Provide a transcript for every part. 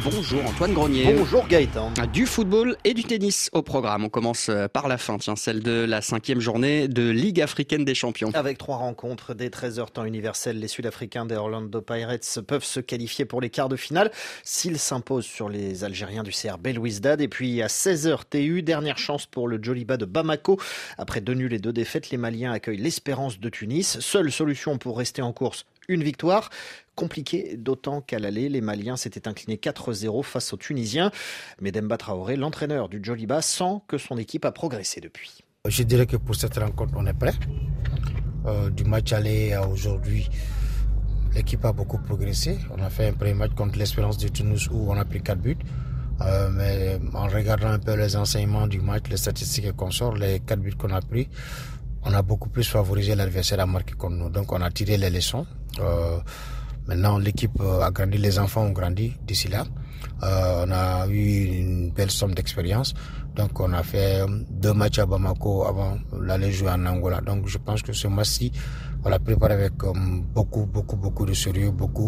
Bonjour Antoine Grenier. Bonjour Gaëtan. Du football et du tennis au programme. On commence par la fin, celle de la 5e journée de Ligue africaine des champions. Avec 3 rencontres dès 13h temps universel, les Sud-Africains des Orlando Pirates peuvent se qualifier pour les quarts de finale s'ils s'imposent sur les Algériens du CR Belouizdad. Et puis à 16h TU, dernière chance pour le Djoliba de Bamako. Après 2 nuls et 2 défaites, les Maliens accueillent l'Espérance de Tunis. Seule solution pour rester en course, une victoire. Compliqué, d'autant qu'à l'aller, les Maliens s'étaient inclinés 4-0 face aux Tunisiens. Mais Demba Traoré, l'entraîneur du Djoliba, sent que son équipe a progressé depuis. Je dirais que pour cette rencontre, on est prêt. Du match aller à aujourd'hui, l'équipe a beaucoup progressé. On a fait un premier match contre l'Espérance de Tunis où on a pris 4 buts. Mais en regardant un peu les enseignements du match, les statistiques et consorts, les 4 buts qu'on a pris, on a beaucoup plus favorisé l'adversaire à marquer contre nous. Donc on a tiré les leçons. Maintenant, l'équipe a grandi, les enfants ont grandi d'ici là. On a eu une belle somme d'expérience. Donc, on a fait 2 matchs à Bamako avant d'aller jouer en Angola. Donc, je pense que ce match-ci, on l'a préparé avec beaucoup de sérieux, beaucoup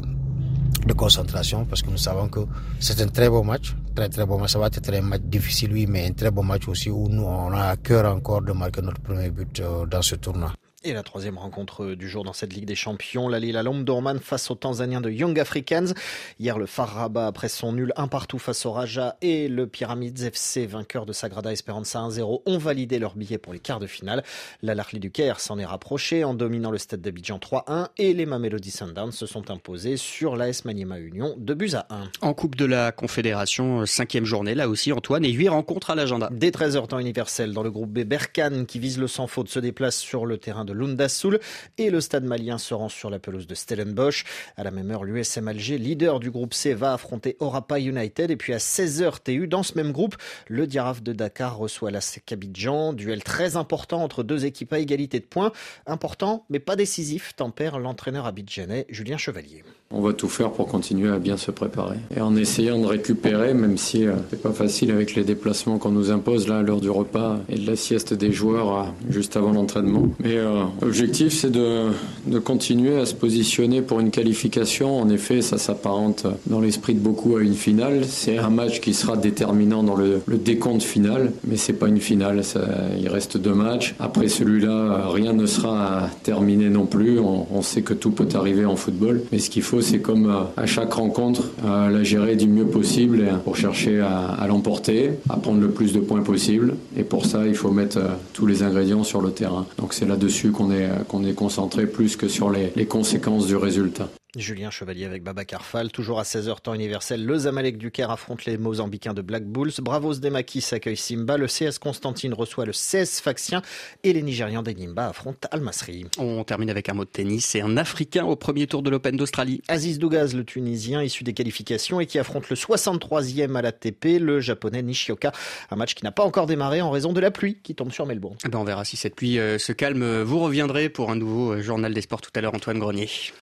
de concentration, parce que nous savons que c'est un très beau match. Très beau match. Ça va être un match difficile, oui, mais un très beau match aussi où nous, on a à cœur encore de marquer notre premier but dans ce tournoi. Et la 3e rencontre du jour dans cette Ligue des Champions, la Lila Omdurman face aux Tanzaniens de Young Africans. Hier, le Far Rabat, après son nul 1-1 face au Raja, et le Pyramids FC, vainqueur de Sagrada Esperança 1-0, ont validé leur billet pour les quarts de finale. L'Al Ahly du Caire s'en est rapproché en dominant le stade d'Abidjan 3-1 et les Mamelody Sundowns se sont imposés sur l'AS Maniema Union 2-1. En Coupe de la Confédération, 5e journée, là aussi Antoine, et 8 rencontres à l'agenda. Dès 13h temps universel, dans le groupe B, Berkane, qui vise le sans faute, se déplace sur le terrain de Lundasoul et le stade malien se rend sur la pelouse de Stellenbosch. À la même heure, l'USM Alger, leader du groupe C, va affronter Orapa United. Et puis à 16h TU, dans ce même groupe, le Diaraf de Dakar reçoit l'ASEC Abidjan. Duel très important entre 2 équipes à égalité de points. Important, mais pas décisif, tempère l'entraîneur abidjanais Julien Chevalier. On va tout faire pour continuer à bien se préparer. Et en essayant de récupérer, même si c'est pas facile avec les déplacements qu'on nous impose là à l'heure du repas et de la sieste des joueurs juste avant l'entraînement. Mais l'objectif, c'est de continuer à se positionner pour une qualification. En effet, ça s'apparente dans l'esprit de beaucoup à une finale. C'est un match qui sera déterminant dans le décompte final, mais c'est pas une finale. Il reste 2 matchs. Après celui-là, rien ne sera terminé non plus. On sait que tout peut arriver en football, mais ce qu'il faut, c'est comme à chaque rencontre, la gérer du mieux possible pour chercher à l'emporter, à prendre le plus de points possible. Et pour ça, il faut mettre tous les ingrédients sur le terrain. Donc c'est là-dessus qu'on est concentré plus que sur les conséquences du résultat. Julien Chevalier avec Babacar Fall. Toujours à 16h temps universel, le Zamalek du Caire affronte les Mozambicains de Black Bulls. Bravos Demakis accueille Simba. Le CS Constantine reçoit le CS Sfaxien et les Nigérians d'Enimba affrontent Al Masry. On termine avec un mot de tennis et un Africain au premier tour de l'Open d'Australie. Aziz Dougaz, le Tunisien issu des qualifications et qui affronte le 63e à l'ATP, le Japonais Nishioka. Un match qui n'a pas encore démarré en raison de la pluie qui tombe sur Melbourne. On verra si cette pluie se calme. Vous reviendrez pour un nouveau journal des sports tout à l'heure, Antoine Grenier.